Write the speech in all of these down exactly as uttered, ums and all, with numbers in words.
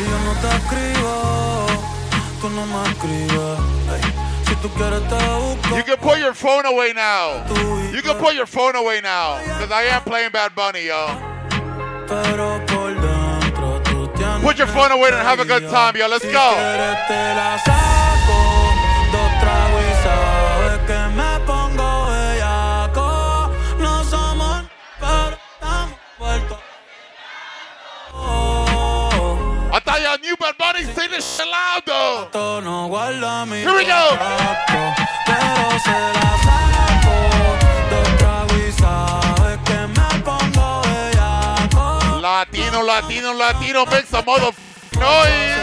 yo no te escribo, tú no me escribes. Ey, si tú quieres te busco. You can put your phone away now. You can put your phone away now. Because I am playing Bad Bunny, yo. Pero por dentro tú tienes. Put your phone away and have a good time, yo. Let's si go. Quieres te la saco, dos tragos y sabes que me pongo bellaco. No somos, pero estamos vueltos. I thought y'all knew Bad Bunny. Say this shit loud, though. No guarda mi Here we go. contacto, pero se la saco, dos tragos y sabes que me pongo bellaco. Latino, Latino, Latino, make some motherfucking noise.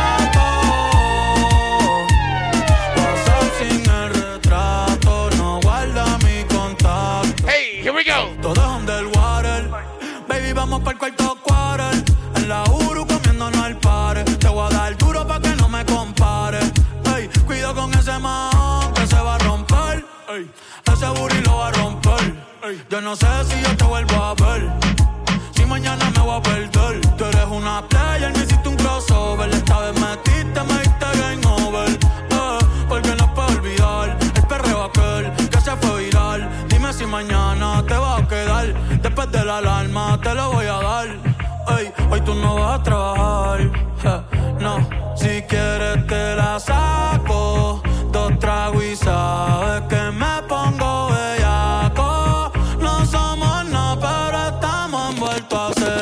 WhatsApp sin el retrato, no guarda mi contacto. Hey, here we go. Todo es underwater, baby, vamos pa'l cuarto quarter. En la Uru comiéndonos al pare. Te voy a dar duro pa' que no me compare. Ey, cuido con ese man que se va a romper. Ey, ese booty lo va a romper. Ey, yo no sé si yo te vuelvo a ver. Si mañana me voy a perder. Tú eres una player, me hiciste un crossover. Esta vez metiste, me diste game over. Eh, porque no puedo olvidar el perreo aquel que se fue viral. Dime si mañana te va a quedar. Después de la alarma te lo voy a dar. Ey, hoy tú no vas a trabajar, eh, no. Si quieres te la saco, dos tragos y sabes que me pongo bellaco. No somos nada, pero estamos envueltos hace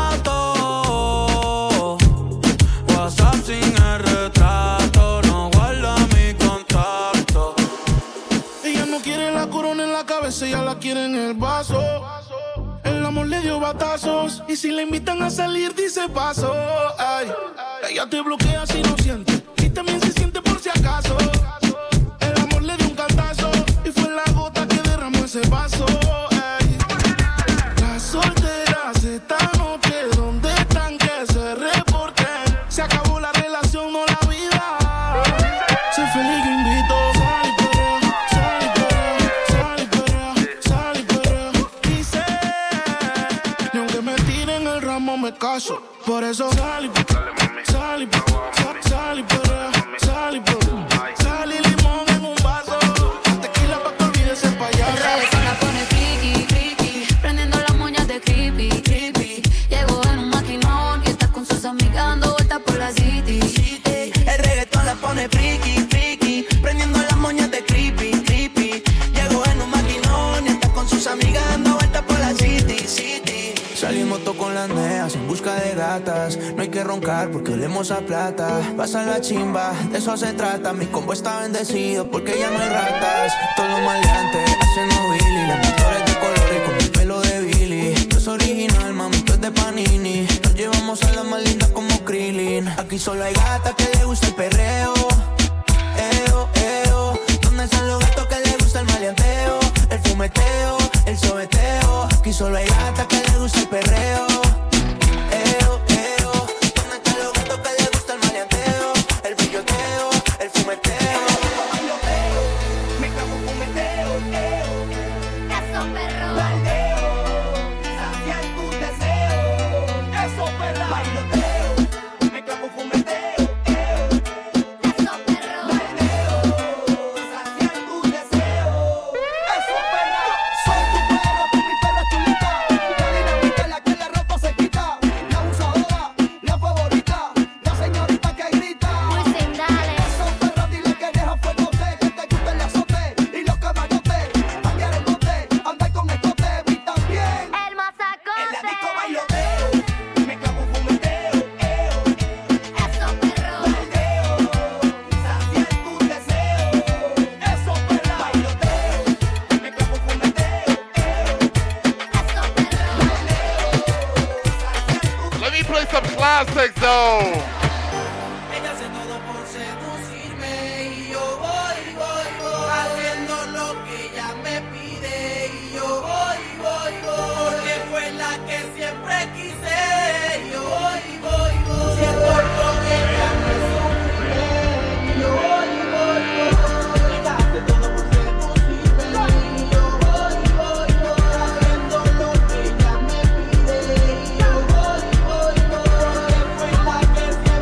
rato. WhatsApp sin el retrato, no guarda mi contacto. Ella no quiere la corona en la cabeza, ella la quiere en el vaso. El amor le dio batazos y si la invitan a salir dice paso. Ay, ella te bloquea si no siente y también se siente por si acaso. El amor le dio un cantazo y fue la gota que derramó ese vaso. Ay, las solteras esta noche, ¿dónde están? Que se reporten. Se acabó la relación, no la vida. Sé feliz, yo invito. Sal y perrea, sal y perrea, sal y perrea, sal y perrea. Y sé, ni aunque me tiren el ramo me caso. Por eso sal y perrea, sal y perrea, sal y perrea, sal y perrea. Sal y limón en un vaso. Tequila pa' que olvides el payaso. El reggaetón la pone friki, friki, prendiendo las moñas de creepy, creepy. Llegó en un maquinón y está con sus amigas dando vueltas por la city. El reggaetón la pone friki, friki, prendiendo las moñas de creepy, creepy. Llegó en un maquinón y está con sus amigas dando vueltas por la city, city. Salimos todos con las neas en busca de gatas. No hay que roncar porque olemos a plata. Pasa la chimba, de eso se trata. Mi combo está bendecido porque ya no hay ratas. Todos los maleantes haciendo Billy. Las motores de colores con mi pelo de Billy. No es original, mami, tú es de Panini. Nos llevamos a las más lindas como Krillin. Aquí solo hay gatas que le gusta el perreo. Eo, eo. ¿Dónde están los gatos que le gusta el maleanteo? El fumeteo, el sobeteo. Aquí solo hay gatas que le gusta el perreo. Eo, eo. ¿Dónde están los gatos que le gusta el maleanteo? El brilloteo, el fumeteo. Bailoteo, me clavo fumeteo, eo. Eso, perro. Baldeo, saciar tu deseo. Eso, perra. Bailoteo, me clavo fumeteo, eo. Eso, perro. Baldeo, saciar tu deseo. Eso, perra. Soy tu perro, tú mi perra chulita. La dinamita, la que la ropa se quita. La abusadora, la favorita. La señorita que grita. Wisin, dale. Esos perros dile que deja fuegote, que te gusta el azote y los camarotes. Cambiar el bote, andar con escote y también El masacote. en la disco bailoteo. Me clavo un fumeteo, eo. Eso, perro. Baldeo, saciar tu deseo. Eso, perra. Bailoteo, me clavo un fumeteo, eo. Eso, perro. Let me play some classics, though. Ella hace todo por seducirme y yo voy, voy, voy haciendo lo que ella me pide y yo voy, voy, voy porque fue la que siempre quise y yo voy, voy, voy siento lo que ella me sufre y yo voy, voy, voy ella hace todo por seducirme y yo voy, voy, voy haciendo lo que ella me pide y yo voy, voy, voy porque fue la que siempre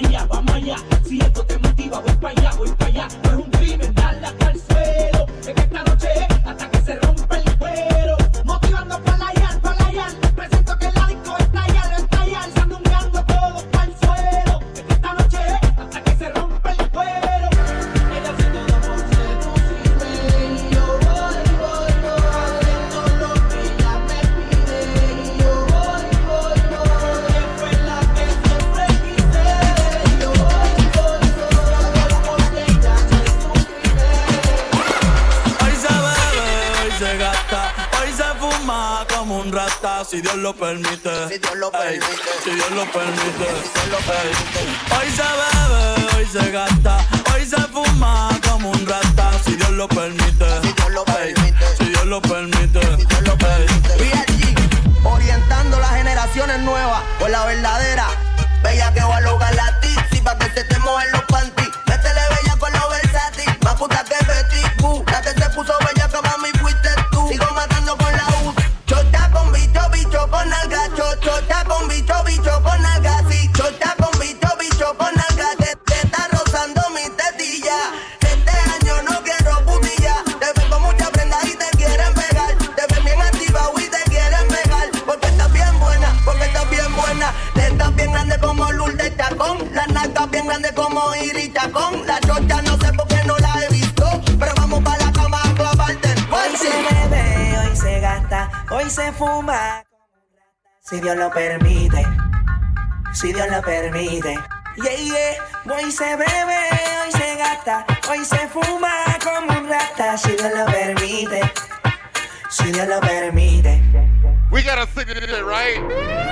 allá, vamos allá. Si esto te motiva, voy para allá, voy para allá. No es un crimen, dale hasta el suelo. En esta noche hasta que se rompa el cuero. Motivando para la yal, para la yal. Presento que el disco está allá, está allá. Sandungueando todos para el suelo. En esta noche hasta que se rompa el cuero. Ella hace todo por seducirme. Y yo voy, voy, voy. Haciendo lo que ella me pide. Y yo voy, voy, voy. Que fue la que siempre quise. Y yo voy, voy, voy. Porque ella se suscribe. Hoy se bebe, hoy se gasta, hoy se fuma como un rata, si Dios lo permite. Si Dios lo permite. Ey, si Dios lo permite. Si Dios lo permite. Hoy se bebe, hoy se gasta, hoy se fuma como un rata, si Dios lo permite. Si Dios lo Ey, permite. si Dios lo permite. Si Dios lo permite. Ey. V I G, orientando las generaciones nuevas por la verdadera. Bella que va a lograr la tipsy pa' que se te mojen los panties. Métele bella con lo versátil, más puta que Betty Boo. La que se puso bella que mami fuiste tú. Sigo matando con la U. Chota con bicho, bicho con alga. Chota con bicho, bicho con alga. Sí, chota con bicho, bicho con alga. Te, te está rozando mi tetilla. Este año no quiero putilla. Te ven con mucha prenda y te quieren pegar. Te ven bien activa y te quieren pegar. Porque estás bien buena, porque estás bien buena. Te estás bien grande como Lourdes Chacón. La nalgas bien grande como Iris Chacón. La chota no sé por qué no la he visto. Pero vamos para la cama a clavarte el Hoy se bebe, hoy se gasta, hoy se fuma. Si Dios lo permite, si Dios lo permite. Yeah, yeah. Hoy se bebe, hoy se gasta, hoy se fuma como un rata. Si Dios lo permite, si Dios lo permite. We gotta sing it, right?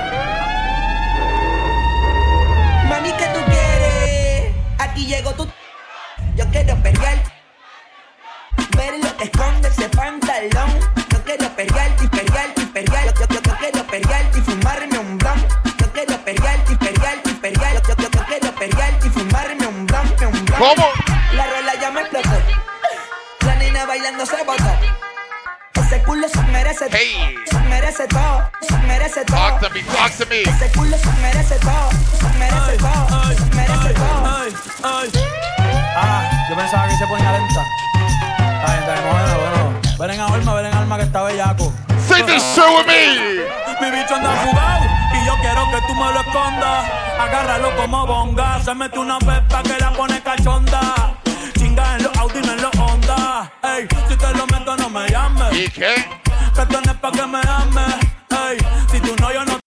Mami, ¿qué tú quieres? Aquí llegó tú. Yo quiero perrear. Ver lo que esconde ese pantalón. Yo quiero perrear, y perrear, y perrear. Yo, yo, yo, yo quiero perrear y fumarme un blunt. Yo quiero perrear, y perrear, y perrear. Yo, yo, yo, yo quiero perrear y fumarme un blunt, un blunt. ¿Cómo? La rola ya me explotó. La nena bailando se botó. Ese culo se merece todo. Hey. Se merece todo. Se merece todo. Talk to me, talk to me. Ese culo se merece todo. Se merece todo. Se merece todo. Ay, ay. Ah, yo pensaba que se ponía lenta. Está bien, está bien, bueno, bueno. Ven en alma, ven en alma que está bellaco. Sing this shit with me. Mi bicho anda fugado y yo quiero que tú me lo escondas. Agárralo como bonga. Se mete una pepa que la pone cachonda. Chinga en los Audi, no en los Honda. Ey, si te lo meto no me llames. ¿Y qué? Que tienes pa' que me ames. Ey, si tú no, yo no.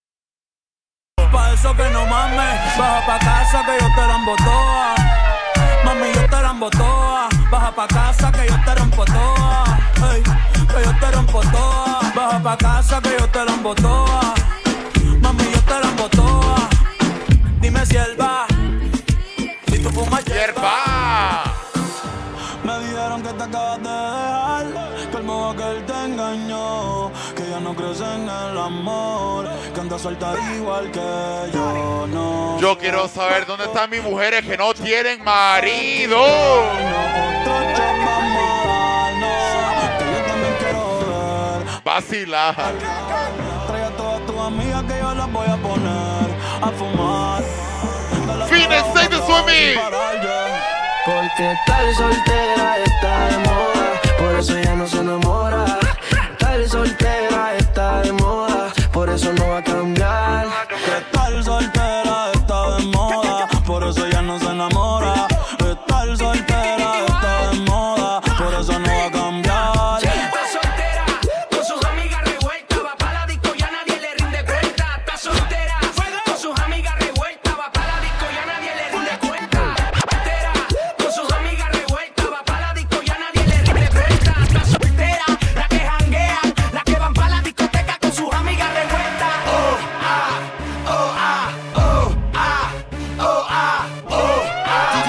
Pa' eso que no mames. Baja pa' casa que yo te la embotoa. Mami, yo te la embotoa. Baja pa' casa que yo te rompo toa. Ey, que yo te rompo toa. Baja pa' casa que yo te la embotoa. Mami, yo te la embotoa. Dime si él va. Si tú fumas Hierba. me dijeron que te acabas de dejar, que el modo que él te engañó, que ya no crees en el amor, que anda suelta igual que yo, no. Yo quiero saber dónde están mis mujeres que no tienen marido. No, otro shot vamos a darnos, que yo también quiero ver. Vacilar. Trae a todas tus amigas que yo las voy a poner a fumar. Phoenix, say this with me. Porque tal soltera está de moda, por eso ya no se enamora. Tal soltera está de moda, por eso no va a cambiar. Que tal soltera está de moda, por eso ya no se enamora. Que tal soltera está de moda, por eso no va a cambiar. Está soltera, con sus amigas revueltas, va pa' la disco, ya nadie le rinde cuenta. Está soltera, con sus amigas revueltas, va pa' la disco, ya nadie le rinde cuenta. Soltera, con sus amigas revueltas, va pa' la disco, ya nadie le rinde cuenta. Está soltera, la que janguea, la que van pa' la discoteca con sus amigas revueltas. Oh, ah, oh, ah, oh, ah, oh, ah, oh, ah.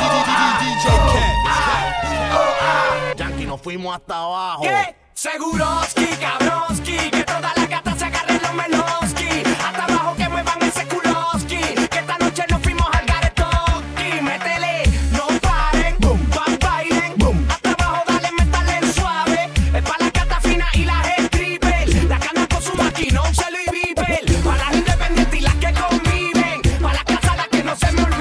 Yankee, nos fuimos hasta abajo. ¿Qué? Seguroski, cabroski, que todas las gatas se agarren los meloski. Hasta abajo que muevan ese culoski, que esta noche nos fuimos al garetoski. Métele, no paren, boom, pa, bailen, boom. Hasta abajo dale, métale el suave. Es pa' las gatas finas y las stripper. La que andan con su maquinón, se lo y viper. Pa' las independientes y las que conviven. Pa' las casas las que no se me olviden.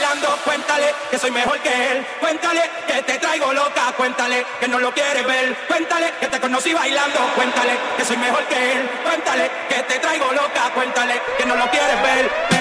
bailando, cuéntale que soy mejor que él. Cuéntale que te traigo loca, cuéntale que no lo quieres ver. Cuéntale que te conocí bailando, cuéntale que soy mejor que él. Cuéntale que te traigo loca, cuéntale que no lo quieres ver.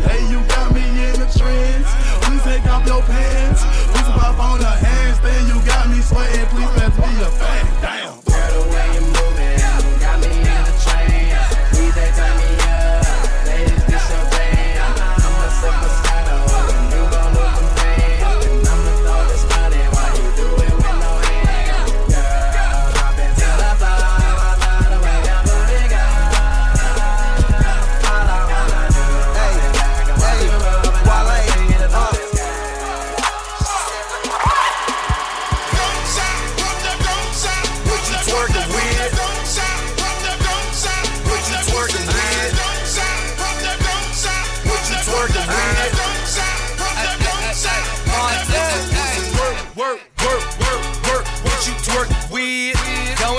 Pants, we pop on the handstand, you got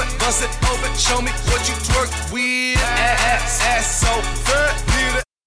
it, bust it open, show me what you twerk with. Ass, ass so good, need it.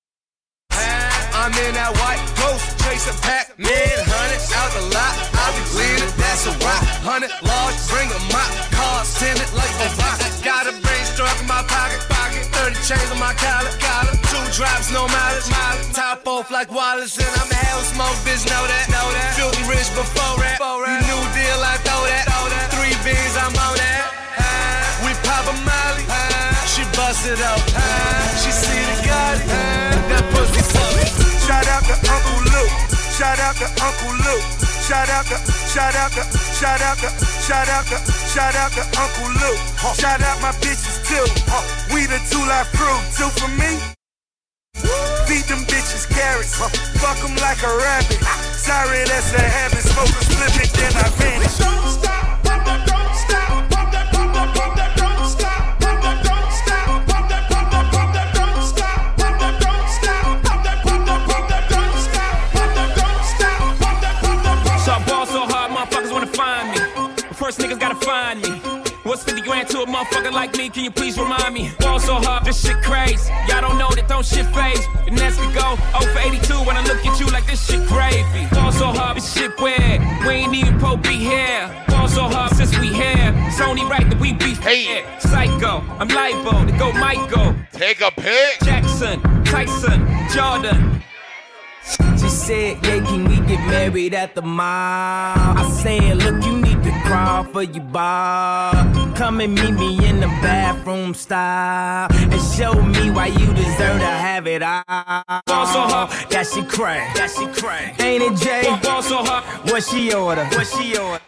I'm in that white ghost, chasing Pac-Man, hundred out the lot. I be leaning, that's a rock. Hundred large, bring a mop, cars tinted like a rock. Got a brain struck in my pocket, pocket. Thirty chains on my collar, collar. Two drops, no mileage, mileage. Top off like Wallace, and I'm a hell smoke, bitch. Know that, know that. Filthy rich before rap. You new deal, I throw that. Three beans, I'm on that. We pop a Molly, she bust it up. She see the Gotti, that pussy suck. Shout out to Uncle Luke. Shout out to Uncle Luke. Shout out to, shout out to, shout out to, shout out to, shout out to Uncle Luke. Shout out my bitches too. We the two life crew. Two for me. Feed them bitches carrots. Fuck them like a rabbit. Sorry, that's a habit. Smoke a split it, then I vanish. Don't stop, pump that, don't stop, pump that, pump that, pump that, don't stop, pump that, don't stop, pump that, pump that, pump that, don't stop, pump that, don't stop, pump that, pump that, pump that, don't stop, pump that, don't stop, pump that, pump that, pump that. So I ball so hard, motherfuckers wanna find me. First niggas gotta find me. What's fifty grand to a motherfucker like me? Can you please remind me? Ball so hard, this shit crazy. Y'all don't know that don't shit phase. And that's we go oh for eighty-two when I look at you like this shit gravy. Ball so hard, this shit weird. We ain't even po be here. Ball so hard since we here. It's only right that we be fair. Psycho, I'm libo to go Michael. Take a pic. Jackson, Tyson, Jordan. She said, yeah, can we get married at the mall? I said, look, you need to crawl for your bar. Come and meet me in the bathroom style and show me why you deserve to have it all. That she cray, that she cray. Ain't it, Jay? What she order? What she order?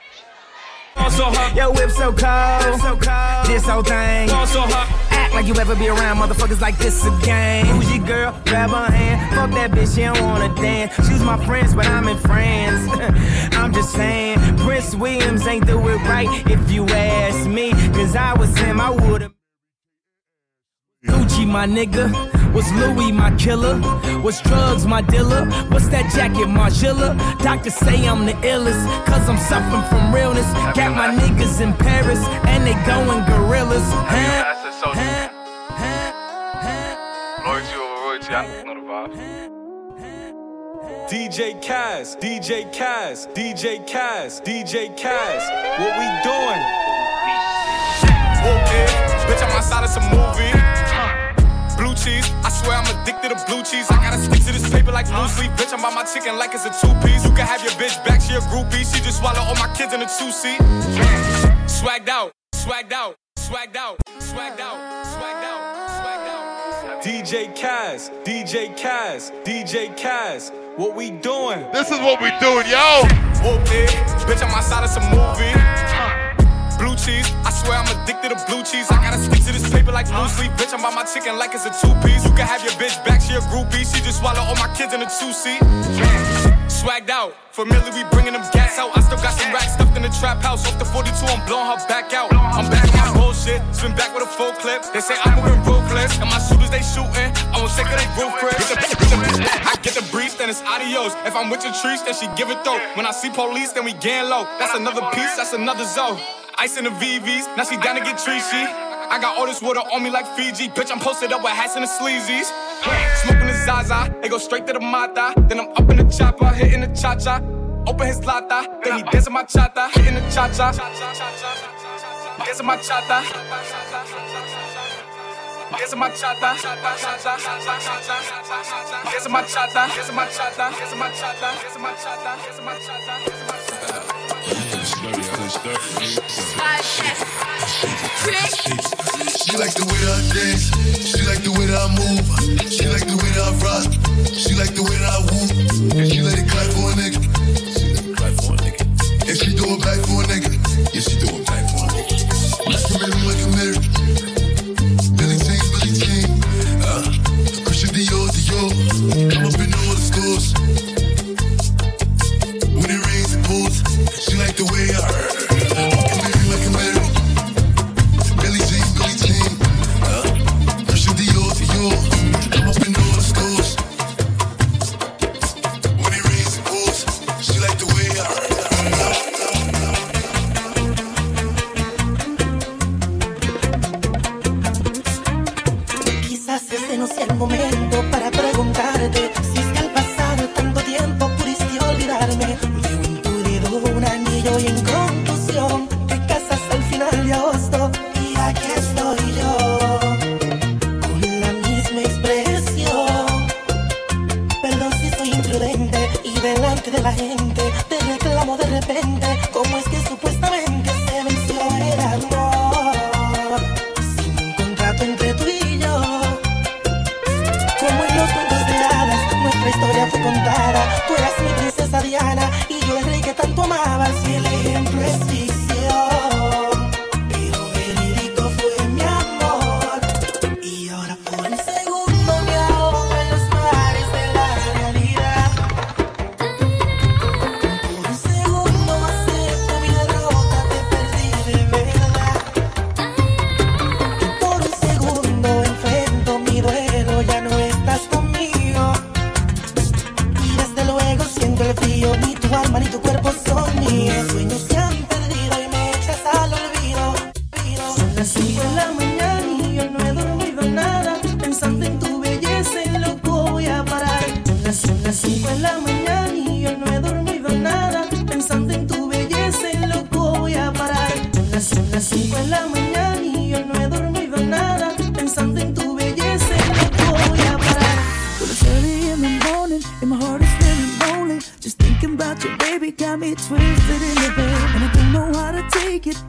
Yo, whip so cold, so cold. This whole thing. Act like you ever be around motherfuckers like this again. Who's your girl? Grab her hand. Fuck that bitch, she don't wanna dance. She's my friends, but I'm in France. I'm just saying, Prince Williams ain't do it right if you ask me. Cause I was him, I would've. Gucci, my nigga. Was Louis my killer? Was drugs my dealer? What's that jacket, Margilla? Doctors say I'm the illest, cause I'm suffering from realness. Got my niggas in Paris, and they going gorillas. Huh? Huh? Loyalty over royalty, I know the vibe. D J Kaz, D J Kaz, D J Kaz, D J Kaz. What we doing? Whoop it, bitch, I'm outside of some movie. Blue cheese, I swear I'm addicted to blue cheese. I gotta stick to this paper like blue sleep. Bitch, I'm by my chicken like it's a two-piece. You can have your bitch back, she a groupie. She just swallow all my kids in a two-seat. Swagged out, swagged out, swagged out, swagged out, swagged out, swagged out. D J Kaz, D J Kaz, D J Kaz. What we doing? This is what we doing, yo. Whoop it, bitch, I'm outside of some movie. Blue cheese, I swear I'm addicted to blue cheese. I gotta stick to this paper like blue sleep. Bitch, I'm by my chicken like it's a two-piece. You can have your bitch back, she a groupie. She just swallow all my kids in a two-seat. Swagged out, familiar, we bringing them gas out. I still got some racks stuffed in the trap house. Off the forty-two, I'm blowing her back out. I'm back on my bullshit, spin back with a full clip. They say I'm moving ruthless, and my shooters, they shooting. I won't take her, they roof Chris. I get the breeze, then it's adios. If I'm with your trees, then she give it though. When I see police, then we gang low. That's another piece, that's another zone. Ice in the V Vs, now she down to get treachy. I got all this water on me like Fiji. Bitch, I'm posted up with hats and the sleazies. Smoking the Zaza, they go straight to the Mata. Then I'm up in the chopper, hitting the cha-cha. Open his lata, then he dancing my chata. Hitting the cha-cha, dancing my chata. Dancing my chata, dancing my chata, dancing my chata, dancing my chata, dancing my chata, dancing my chata. She like the way that I dance. She like the way that I move. She like the way that I rock. She like the way that I woo. And she let it clap for a nigga. She let it clap for a nigga. And she do it back for a nigga. Yeah, she do it back for a nigga. Like a mirror, like a mirror. Billy Jean, Billy Jean. Uh, Christian Dior, Dior. I'm up in all the stores. When it rains, it pours. She like the way I heard. Like a mirror, like a mirror. Billy Jean, Billy Jean. Uh, Christian Dior, Dior. I'm up in all the stores. When it rains,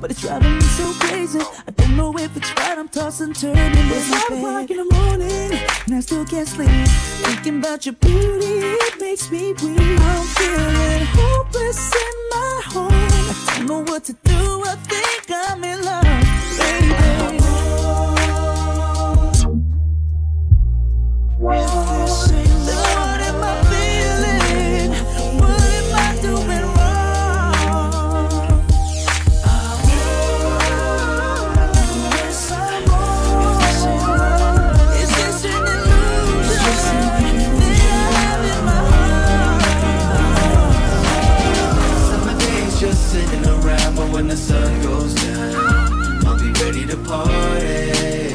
but it's driving me so crazy. I don't know if it's right, I'm tossing, turning. It's five o'clock in the morning, and I still can't sleep. Thinking about your beauty, it makes me weak. I'm feeling hopeless in my home. I don't know what to do, I think I'm in love, baby. What am I feeling? What am I doing wrong? Is this an illusion that I have in my heart? Summer days just sitting around, but when the sun goes down, I'll be ready to party.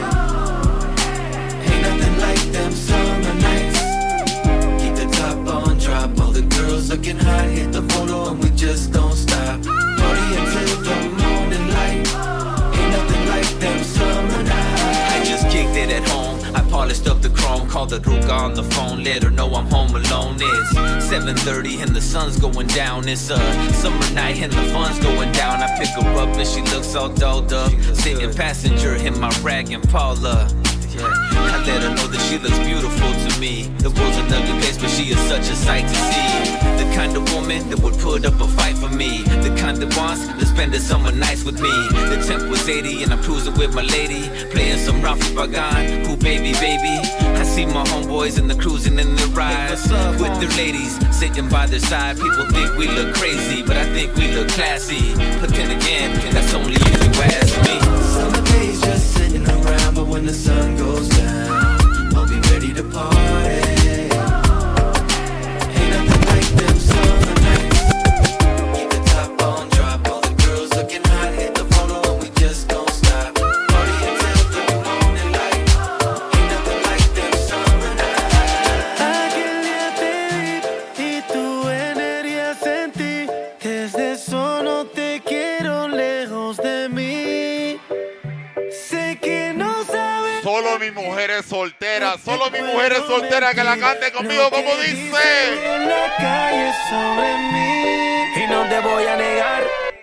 Ain't nothing like them summer nights. Keep the top on, drop. All the girls looking hot, hit the photo and we just don't stop. Party until the morning light. Ain't nothing like them summer nights. I just kicked it at home. I polished up the chrome, called the Ruka on the phone, let her know I'm home alone. It's seven thirty and the sun's going down. It's a summer night and the fun's going down. I pick her up and she looks all dolled up, sitting passenger in my rag and Paula. Yeah. I let her know that she looks beautiful to me. The world's an ugly place, but she is such a sight to see. The kind of woman that would put up a fight for me. The kind that wants to spend the summer nights with me. The temp was eighty and I'm cruising with my lady, playing some Rafi Pagan, who baby, baby. I see my homeboys and the cruising in the rides with their ladies sitting by their side. People think we look crazy, but I think we look classy. But then again, that's only if you ask me. Summer days just sitting around, but when the sun goes down, I'll be ready to party. Ain't nothing like them summer nights. Keep the top on, drop. All the girls looking hot, hit the photo and we just don't stop. Party until the morning light. Ain't nothing like them summer nights. Aquel día te vi y tu energía sentí. Desde eso no te quiero lejos de mí. Sé que no sabes. Solo mi mujer es soltera, solo mi mujer es soltera, que la cante conmigo como dice. En la calle sobre mí y no te voy a negar.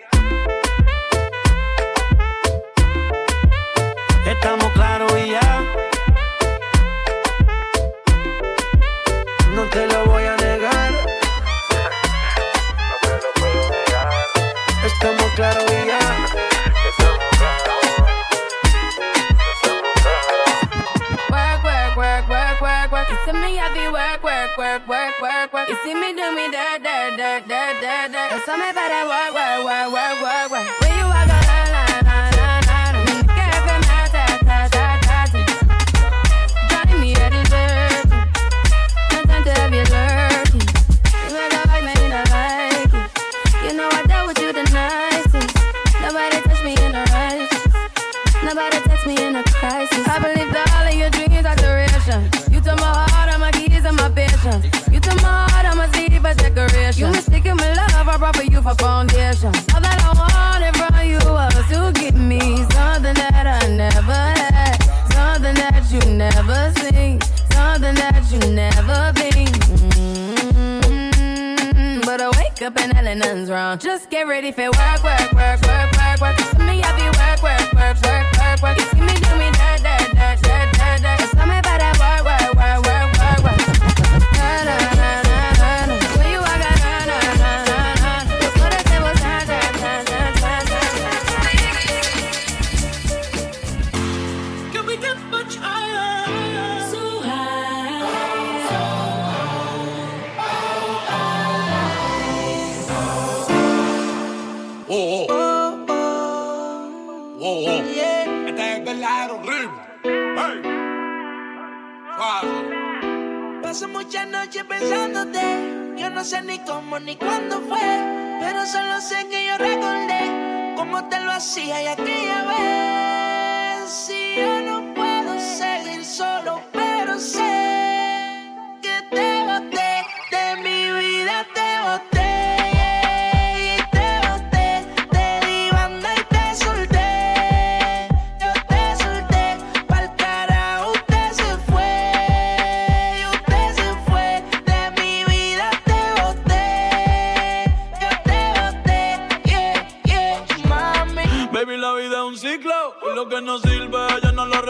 Estamos claros y ya. No te lo voy a negar. Estamos claros y ya. You see me, I be work, work, work, work, work, work. You see me do me da da da da da da. You saw me by that work, work, work, work, work, work. Where you are gonna la la la la la. Can't feel my ta ta ta ta ta. Driving me at the verge. No time to have you lurking. You make a like, maybe not like it. You know I dealt with you the nicest. Nobody touched me in a rush. Nobody touched me in a crisis. I believe that all of your dreams are duration. You took my heart, all my keys, and my patience. You took my heart, all my sleep for decoration. You mistaken my love, I brought for you for foundation. All that I wanted from you was to give me something that I never had, something that you never seen, something that you never been. Mm-hmm. But I wake up and hell nothing's wrong. Just get ready for work, work, work, work, work, work. You see me, I be work, work, work, work, work, work. You see me do me da da da da da da. You saw me by that work, work, work, work, work, work. Na na na na na na. When you walk out, na na na na na. That's what I said was na na na na na na. Can we get much higher? So high. Oh, oh. Oh, oh. Yeah. Esta es verdadero ritmo. Hey. Suave. Paso muchas noches pensándote. Yo no sé ni cómo ni cuándo fue, pero solo sé que yo recordé cómo te lo hacía y aquella vez. Si yo no puedo seguir solo, pero sé que te boté de mi vida, te boté.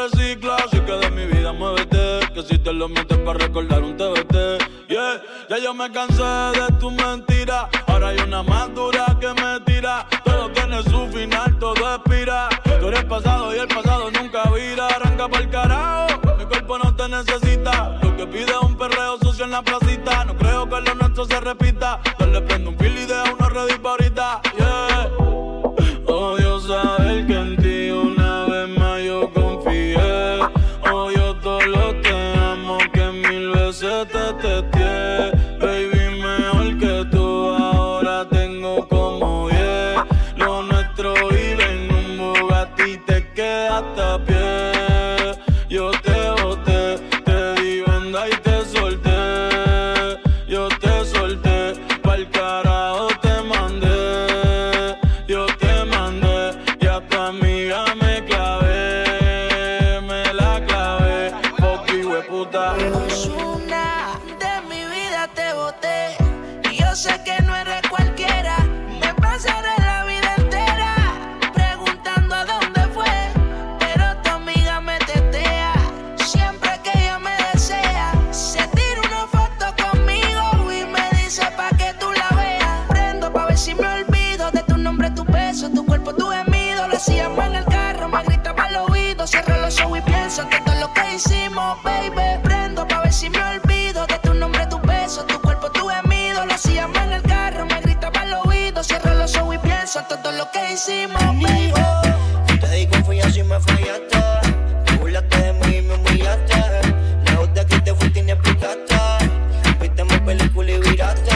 recicla, así que de mi vida muévete. Que si te lo metes para recordar un T B T. Yeah, ya yo me cansé de tu mentira. Ahora hay una más dura que me tira. Todo tiene su final, todo expira. Tú eres pasado y el pasado nunca vira. Arranca pa'l carajo, mi cuerpo no te necesita. Lo que pide es un perreo sucio en la placita. No creo que lo nuestro se repita. Dale prendo un fil y deja uno ready pa' ahorita. Yeah. Odio saber que en ti una vez más yo confié. Odio todo lo te amo que mil veces te testé. Baby, mejor que tú ahora tengo como diez. Lo nuestro vive en un Bugatti, te quedaste a pie. Yo te boté, te di banda y te solté. Yo te solté, pa'l carajo te mandé. Yo te mandé y a tu amiga me clavé. Me la clavé, fuck hueputa. Ozuna, de mi vida te boté. Y yo sé que no eres cualquiera. Me pasaré la vida entera preguntando a dónde fue. Pero tu amiga me tetea. Siempre que ella me desea, se tira una foto conmigo y me dice pa' que tú la veas. Prendo pa' ver si me olvido de tu nombre, tu beso, tu cuerpo, tu gemido. Lo hacíamos en el carro, me gritaba al oído. Cierro los ojos y pienso en todo lo que hicimos, baby. Prendo pa' ver si me olvido de tu nombre, tu beso, tu cuerpo, tu gemido. Lo hacíamos en el carro, me gritaba al oído. Cierro los ojos y pienso en todo lo que hicimos, baby. Te di confianza y me fallaste. Te burlaste de mí y me humillaste. Lejos de aquí te fuiste y ni explicaste. Viste mi película y viraste.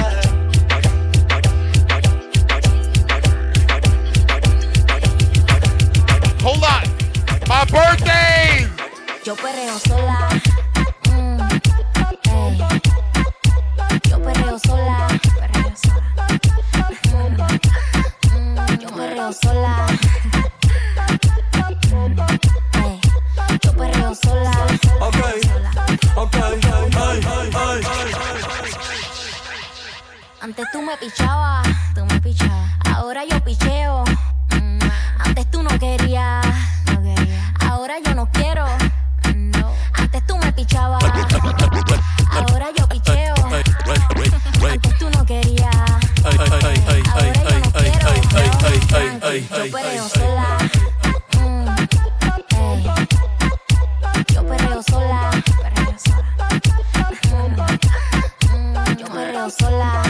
Hold on. My birthday. Yo perreo sola. Mm, ey. Yo perreo sola. Perreo sola. Mm, mm, yo perreo sola. Ey. Yo perreo sola. Ok, ok, ay, ay, ay. Antes tú me pichabas, tú me pichabas. Ahora yo picheo. Mm, antes tú no querías, no quería. Ahora yo no quiero. No. Antes tú me pichabas. Ahora yo picheo. Antes tú no querías. Ahora yo no quiero. Yo perreo sola. Mm, ey. Yo perreo sola. Perreo sola. Mm, mm, yo perreo sola.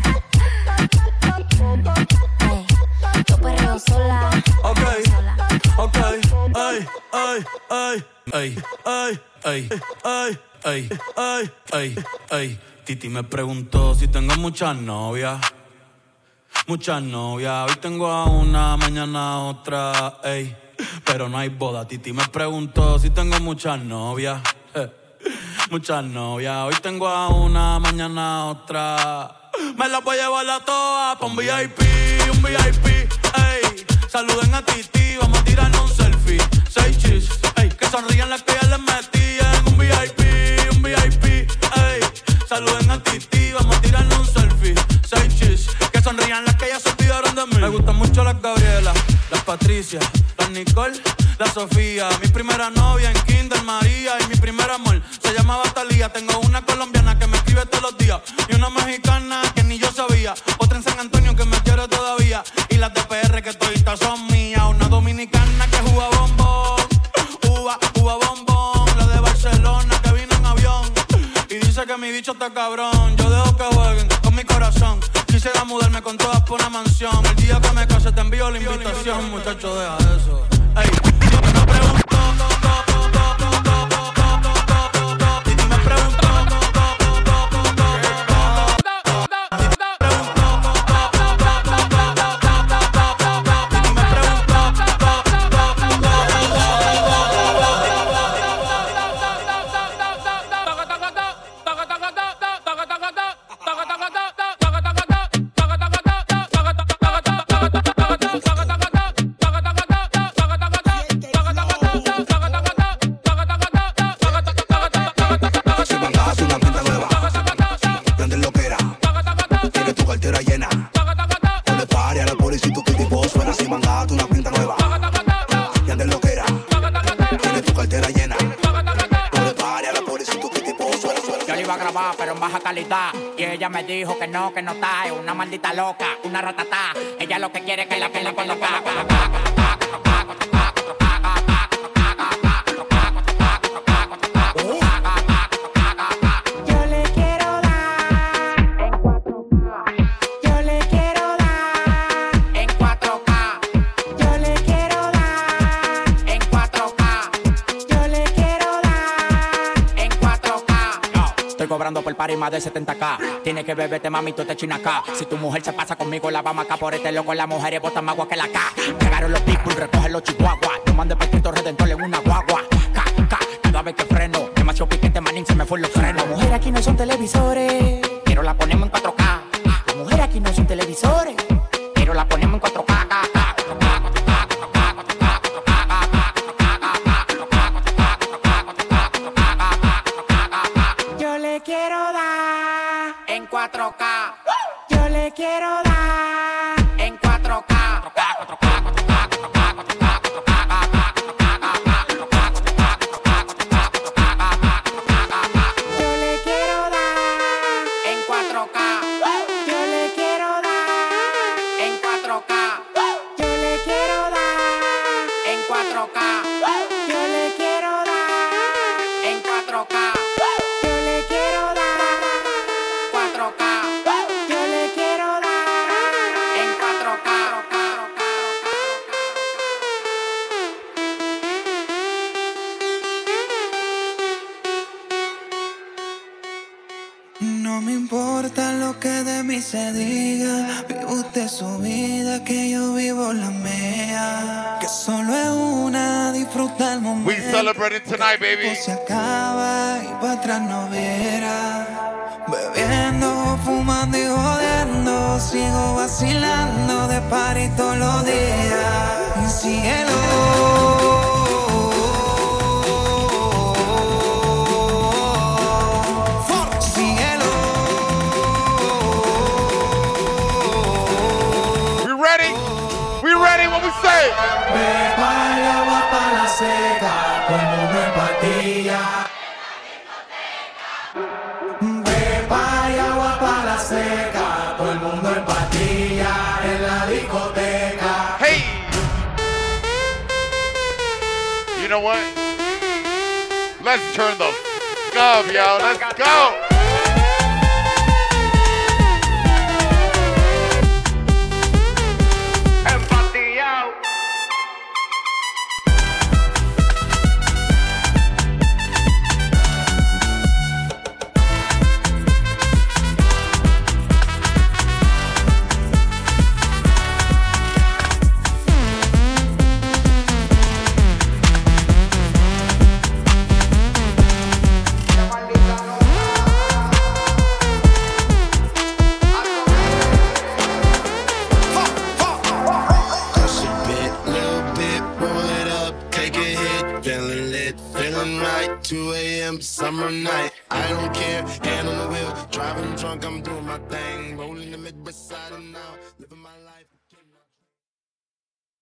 Ey. Yo perreo sola. Ok, ok, ay, ay, ay, ay, ay, ay, ay, ay, ay, ay, ay. Titi me preguntó si tengo muchas novias. Muchas novias, hoy tengo a una, mañana a otra, ey. Pero no hay boda. Titi me preguntó si tengo muchas novias. eh. Muchas novias, hoy tengo a una, mañana a otra. Me las voy a llevar a todas pa' un V I P, un V I P, ey. Saluden a Titi, vamos a tirarnos un selfie. Seis chis, ey. Que sonrían las que ya les metí en un V I P, un V I P, ey. Saluden a Titi, vamos a tirarnos un selfie. Seis chis, que sonrían las que ya se olvidaron de mí. Me gustan mucho las Gabriela, las Patricia, las Nicole, la Sofía. Mi primera novia en Kinder María y mi primer amor se llamaba Talía. Tengo una colombiana que me escribe todos los días y una mexicana que ni yo sabía. Otra en San Antonio que me quiere todavía y las de P R que toditas son mías. Una dominicana que juega bombón, uva, uva bombón. La de Barcelona que vino en avión y dice que mi bicho está cabrón. Yo dejo que jueguen con mi corazón. Quisiera mudarme con todas por una mansión. El día que me case te envío la invitación. Muchacho, deja eso. Ey, si me pregunto, grabar, pero en baja calidad. Y ella me dijo que no, que no está, es una maldita loca, una ratatá. Ella lo que quiere es que la que la coloca. Cobrando por party más de setenta K. Tienes que beberte, mami, tú te china acá. Si tu mujer se pasa conmigo, la vamos acá por este loco. Las mujeres botan más agua que la K. Llegaron los pitbull, recogen los chihuahuas. Yo mandé para Cristo Redentor en una guagua. K, K, cada vez que freno. Demasiado piquete, manín, se me fue los frenos. Las mujeres aquí no son televisores, pero la ponemos en cuatro K. Las mujeres aquí no son televisores, pero la ponemos en cuatro K. Quiero dar en cuatro K. Yo le quiero dar en cuatro K. Yo le quiero dar en cuatro K. Yo le quiero dar en cuatro K. Yo le quiero dar en cuatro K. Yo le quiero dar en cuatro K. Yo le quiero dar cuatro K. Yo le quiero dar en cuatro K. No me importa lo que de mí se diga, vive usted su vida, que yo vivo la mía. Que solo es una, disfruta el momento. We celebrating tonight, baby. Se acaba y para atrás no viera. Bebiendo, fumando y jodiendo, sigo vacilando de party todos los días. Cielo. Ready when we say beba el agua para la seca, todo el mundo en patilla. Beba el agua para la seca, todo el mundo en patilla en la discoteca. Hey, you know what? Let's turn the f*** up, yo. Let's go. two a.m. summer night. I don't care, hand on the wheel, driving drunk, I'm doing my thing, rolling the Midwest side and now living my